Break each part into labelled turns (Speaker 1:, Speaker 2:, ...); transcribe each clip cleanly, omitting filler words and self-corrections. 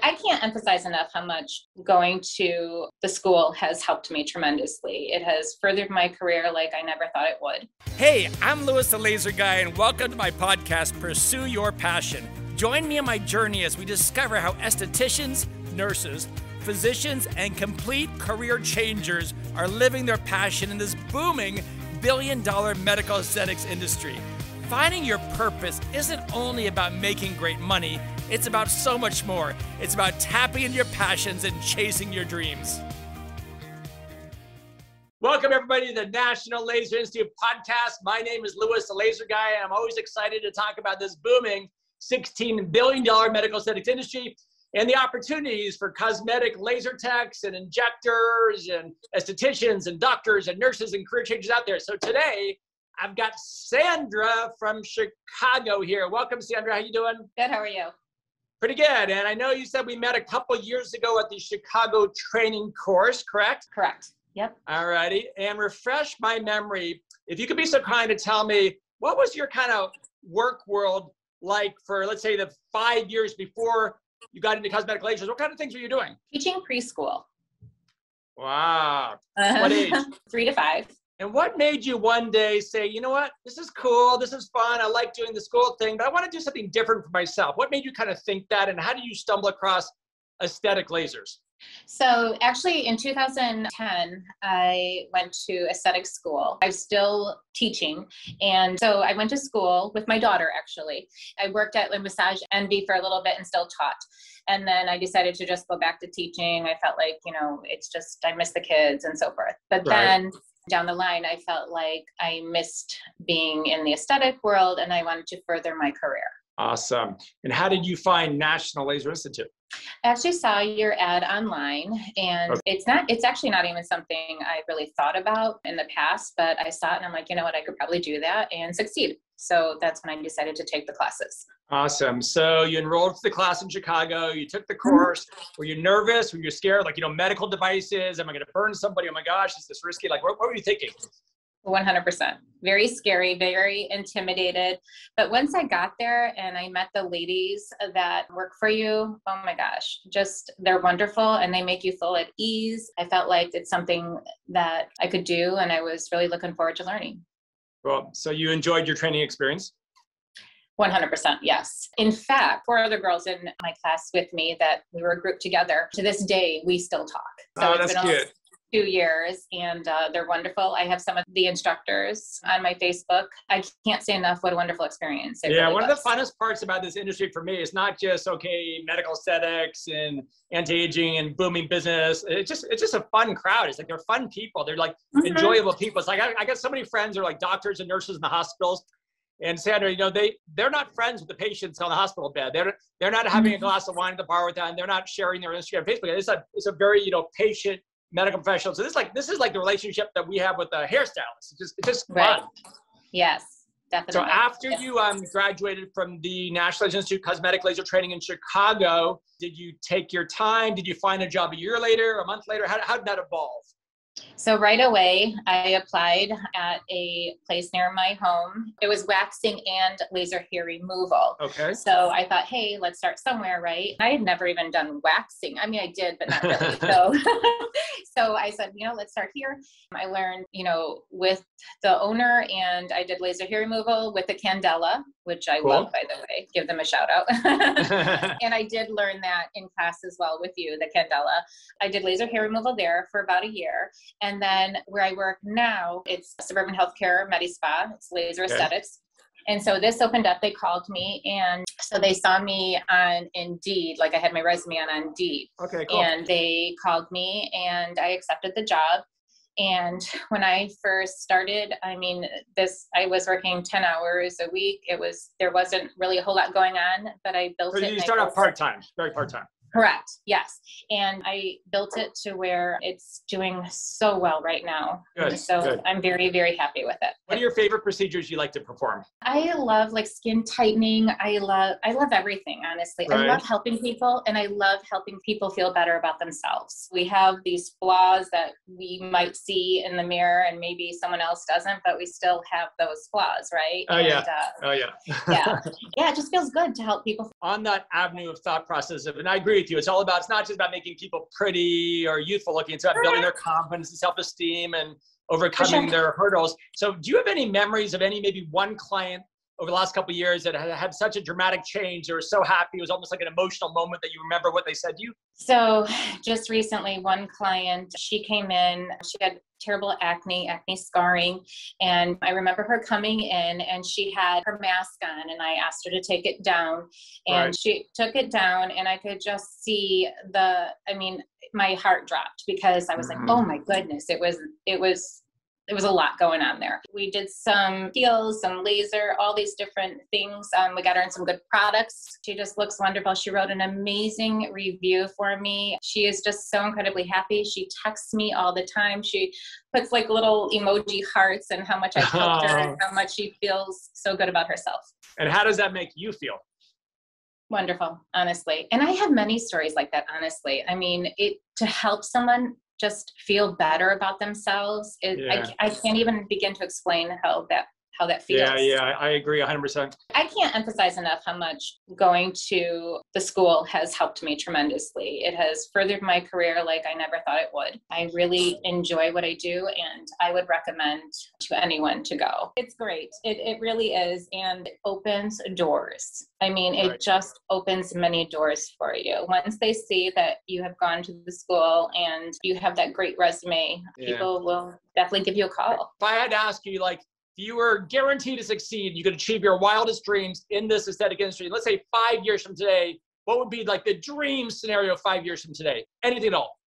Speaker 1: I can't emphasize enough how much going to the school has helped me tremendously. It has furthered my career like I never thought it would.
Speaker 2: Hey, I'm Louis the Laser Guy, and welcome to my podcast, Pursue Your Passion. Join me on my journey as we discover how estheticians, nurses, physicians, and complete career changers are living their passion in this booming billion-dollar medical aesthetics industry. Finding your purpose isn't only about making great money, it's about so much more. It's about tapping into your passions and chasing your dreams. Welcome, everybody, to the National Laser Institute podcast. My name is Louis, the Laser Guy, and I'm always excited to talk about this booming $16 billion medical aesthetics industry and the opportunities for cosmetic laser techs and injectors and estheticians and doctors and nurses and career changers out there. So today, I've got Sandra from Chicago here. Welcome, Sandra. How you doing?
Speaker 1: Good. How are you?
Speaker 2: Pretty good. And I know you said we met a couple years ago at the Chicago training course, correct?
Speaker 1: Correct. Yep.
Speaker 2: All righty. And refresh my memory. If you could be so kind to tell me, what was your kind of work world like for, let's say, the 5 years before you got into cosmetic lasers? What kind of things were you doing?
Speaker 1: Teaching preschool.
Speaker 2: Wow. What age?
Speaker 1: 3 to 5.
Speaker 2: And what made you one day say, you know what, this is cool, this is fun, I like doing the school thing, but I want to do something different for myself? What made you kind of think that, and how did you stumble across aesthetic lasers?
Speaker 1: So actually in 2010, I went to aesthetic school. I was still teaching. And so I went to school with my daughter, actually. I worked at Massage Envy for a little bit and still taught. And then I decided to just go back to teaching. I felt like, it's just, I miss the kids and so forth. But then down the line, I felt like I missed being in the aesthetic world and I wanted to further my career.
Speaker 2: Awesome. And how did you find National Laser Institute?
Speaker 1: I actually saw your ad online, and it's actually not even something I really thought about in the past, but I saw it and I'm like, you know what, I could probably do that and succeed. So that's when I decided to take the classes.
Speaker 2: Awesome. So you enrolled to the class in Chicago, you took the course. Were you nervous? Were you scared? Like, medical devices, am I going to burn somebody? Oh my gosh, is this risky? Like, what were you thinking?
Speaker 1: 100%. Very scary, very intimidated. But once I got there and I met the ladies that work for you, oh my gosh, they're wonderful and they make you feel at ease. I felt like it's something that I could do and I was really looking forward to learning.
Speaker 2: Well, so you enjoyed your training experience?
Speaker 1: 100%, yes. In fact, 4 other girls in my class with me that we were grouped together. To this day, we still talk. So
Speaker 2: that's cute.
Speaker 1: 2 years and they're wonderful. I have some of the instructors on my Facebook. I can't say enough what a wonderful experience it really
Speaker 2: one
Speaker 1: was.
Speaker 2: of the funnest parts about this industry for me is not just, medical aesthetics and anti-aging and booming business. It's just a fun crowd. It's like they're fun people. They're like enjoyable people. It's like I got so many friends who are like doctors and nurses in the hospitals. And Sandra, they're not friends with the patients on the hospital bed. They're not having a glass of wine at the bar with them. They're not sharing their Instagram, Facebook. It's a very patient medical professional. So this is like the relationship that we have with the hairstylist. It's just fun.
Speaker 1: Yes, definitely.
Speaker 2: So after you graduated from the National Laser Institute Cosmetic Laser Training in Chicago, did you take your time? Did you find a job a year later, a month later? How did that evolve?
Speaker 1: So right away, I applied at a place near my home. It was waxing and laser hair removal.
Speaker 2: Okay.
Speaker 1: So I thought, hey, let's start somewhere, right? I had never even done waxing. I mean, I did, but not really. So I said, let's start here. I learned, with the owner, and I did laser hair removal with the Candela, which I love, by the way. Give them a shout out. And I did learn that in class as well with you, the Candela. I did laser hair removal there for about a year. And then where I work now, it's Suburban Healthcare Medi-Spa. It's laser aesthetics. And so this opened up, they called me, and so they saw me on Indeed, like I had my resume on Indeed.
Speaker 2: Okay, cool.
Speaker 1: And they called me and I accepted the job. And when I first started, I was working 10 hours a week. There wasn't really a whole lot going on, but I built it.
Speaker 2: So you started out part-time, very part-time.
Speaker 1: Correct. Yes. And I built it to where it's doing so well right now.
Speaker 2: Good.
Speaker 1: So
Speaker 2: good.
Speaker 1: I'm very, very happy with it.
Speaker 2: What are your favorite procedures you like to perform?
Speaker 1: I love skin tightening. I love everything, honestly.
Speaker 2: Right.
Speaker 1: I love helping people, and I love helping people feel better about themselves. We have these flaws that we might see in the mirror and maybe someone else doesn't, but we still have those flaws, right?
Speaker 2: Yeah.
Speaker 1: Yeah. Yeah. It just feels good to help people.
Speaker 2: On that avenue of thought process, and I agree with you. It's not just about making people pretty or youthful looking. It's about building their confidence and self-esteem and overcoming their hurdles. So do you have any memories of maybe one client over the last couple of years that had such a dramatic change? They were so happy. It was almost like an emotional moment that you remember what they said to you?
Speaker 1: So just recently, one client, she came in, she had terrible acne scarring. And I remember her coming in and she had her mask on and I asked her to take it down and she took it down and I could just see my heart dropped because I was like, oh my goodness, it was a lot going on there. We did some peels, some laser, all these different things. We got her in some good products. She just looks wonderful. She wrote an amazing review for me. She is just so incredibly happy. She texts me all the time. She puts like little emoji hearts and how much I helped her and how much she feels so good about herself.
Speaker 2: And how does that make you feel?
Speaker 1: Wonderful, honestly. And I have many stories like that, honestly. I mean, to help someone just feel better about themselves. I can't even begin to explain how that feels.
Speaker 2: Yeah, I agree 100%.
Speaker 1: I can't emphasize enough how much going to the school has helped me tremendously. It has furthered my career like I never thought it would. I really enjoy what I do and I would recommend to anyone to go. It's great. It really is. And it opens doors. I mean, it just opens many doors for you. Once they see that you have gone to the school and you have that great resume, people will definitely give you a call.
Speaker 2: If I had to ask you, like, if you were guaranteed to succeed, you could achieve your wildest dreams in this aesthetic industry, let's say 5 years from today, what would be like the dream scenario 5 years from today? Anything at all?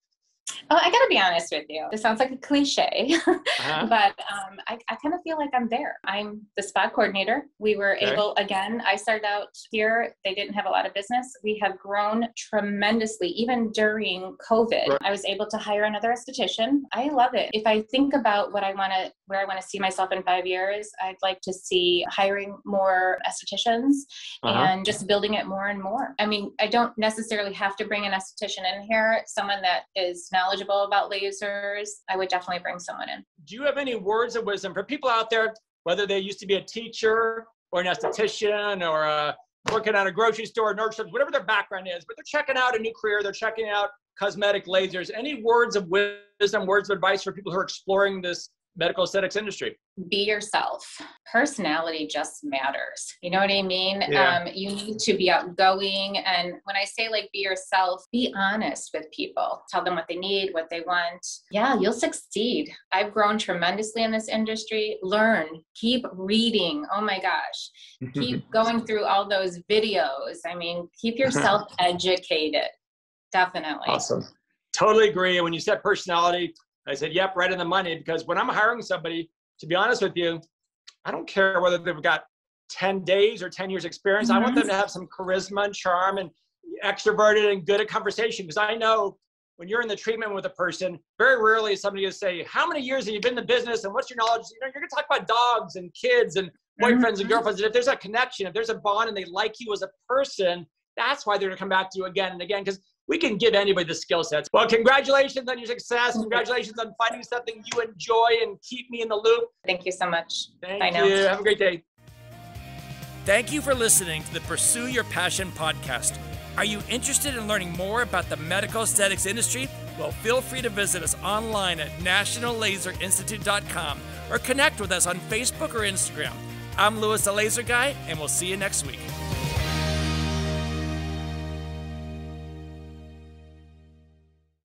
Speaker 1: Oh, I gotta be honest with you. It sounds like a cliche, but I kind of feel like I'm there. I'm the spa coordinator. We were able, again, I started out here. They didn't have a lot of business. We have grown tremendously, even during COVID. I was able to hire another esthetician. I love it. If I think about where I want to see myself in 5 years, I'd like to see hiring more estheticians and just building it more and more. I mean, I don't necessarily have to bring an esthetician in here, someone that is knowledgeable about lasers. I would definitely bring someone in.
Speaker 2: Do you have any words of wisdom for people out there, whether they used to be a teacher or an esthetician or working at a grocery store, nursery, whatever their background is, but they're checking out a new career, they're checking out cosmetic lasers. Any words of wisdom, words of advice for people who are exploring this medical aesthetics industry?
Speaker 1: Be yourself. Personality just matters. You know what I mean? You need to be outgoing. And when I say like be yourself, be honest with people. Tell them what they need, what they want. Yeah, you'll succeed. I've grown tremendously in this industry. Learn. Keep reading. Oh my gosh. Keep going through all those videos. I mean, keep yourself educated. Definitely.
Speaker 2: Awesome. Totally agree. When you said personality, I said, yep, right in the money, because when I'm hiring somebody, to be honest with you, I don't care whether they've got 10 days or 10 years experience. I want them to have some charisma and charm and extroverted and good at conversation. Because I know when you're in the treatment with a person, very rarely is somebody going to say, how many years have you been in the business and what's your knowledge? You know, you're going to talk about dogs and kids and boyfriends and girlfriends. And if there's a connection, if there's a bond and they like you as a person, that's why they're going to come back to you again and again. Because we can give anybody the skill sets. Well, congratulations on your success. Congratulations on finding something you enjoy and keep me in the loop.
Speaker 1: Thank you so much.
Speaker 2: Thank you. Have a great day.
Speaker 3: Thank you for listening to the Pursue Your Passion podcast. Are you interested in learning more about the medical aesthetics industry? Well, feel free to visit us online at nationallaserinstitute.com or connect with us on Facebook or Instagram. I'm Louis the Laser Guy, and we'll see you next week.